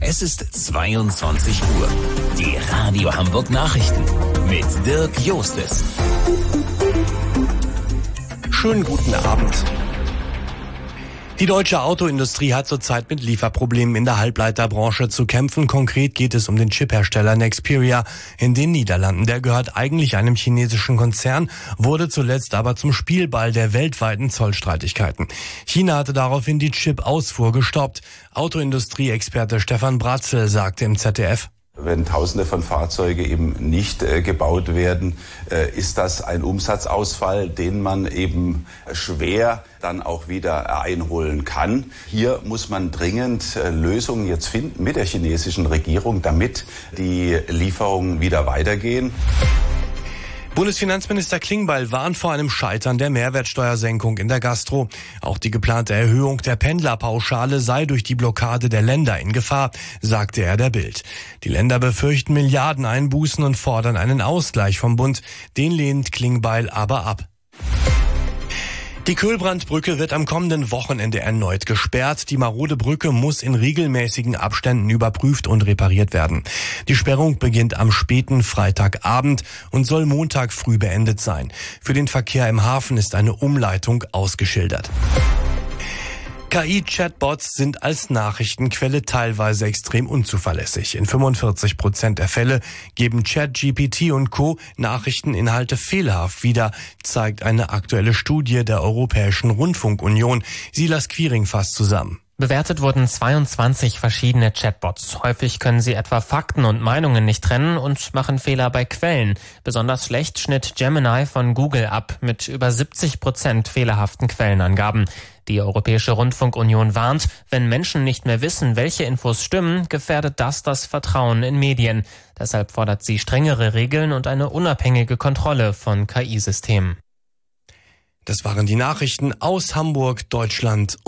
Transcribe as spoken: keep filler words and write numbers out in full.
Es ist zweiundzwanzig Uhr. Die Radio Hamburg Nachrichten mit Dirk Jostes. Schönen guten Abend. Die deutsche Autoindustrie hat zurzeit mit Lieferproblemen in der Halbleiterbranche zu kämpfen. Konkret geht es um den Chiphersteller Nexperia in den Niederlanden. Der gehört eigentlich einem chinesischen Konzern, wurde zuletzt aber zum Spielball der weltweiten Zollstreitigkeiten. China hatte daraufhin die Chip-Ausfuhr gestoppt. Autoindustrie-Experte Stefan Bratzel sagte im Z D F: Wenn Tausende von Fahrzeugen eben nicht äh, gebaut werden, äh, ist das ein Umsatzausfall, den man eben schwer dann auch wieder einholen kann. Hier muss man dringend äh, Lösungen jetzt finden mit der chinesischen Regierung, damit die Lieferungen wieder weitergehen. Bundesfinanzminister Klingbeil warnt vor einem Scheitern der Mehrwertsteuersenkung in der Gastro. Auch die geplante Erhöhung der Pendlerpauschale sei durch die Blockade der Länder in Gefahr, sagte er der Bild. Die Länder befürchten Milliardeneinbußen und fordern einen Ausgleich vom Bund. Den lehnt Klingbeil aber ab. Die Köhlbrandbrücke wird am kommenden Wochenende erneut gesperrt. Die marode Brücke muss in regelmäßigen Abständen überprüft und repariert werden. Die Sperrung beginnt am späten Freitagabend und soll Montag früh beendet sein. Für den Verkehr im Hafen ist eine Umleitung ausgeschildert. K I-Chatbots sind als Nachrichtenquelle teilweise extrem unzuverlässig. In fünfundvierzig Prozent der Fälle geben ChatGPT und Co. Nachrichteninhalte fehlerhaft wieder, zeigt eine aktuelle Studie der Europäischen Rundfunkunion. Silas Quiring fasst zusammen. Bewertet wurden zweiundzwanzig verschiedene Chatbots. Häufig können sie etwa Fakten und Meinungen nicht trennen und machen Fehler bei Quellen. Besonders schlecht schnitt Gemini von Google ab mit über siebzig Prozent fehlerhaften Quellenangaben. Die Europäische Rundfunkunion warnt, wenn Menschen nicht mehr wissen, welche Infos stimmen, gefährdet das das Vertrauen in Medien. Deshalb fordert sie strengere Regeln und eine unabhängige Kontrolle von K I-Systemen. Das waren die Nachrichten aus Hamburg, Deutschland.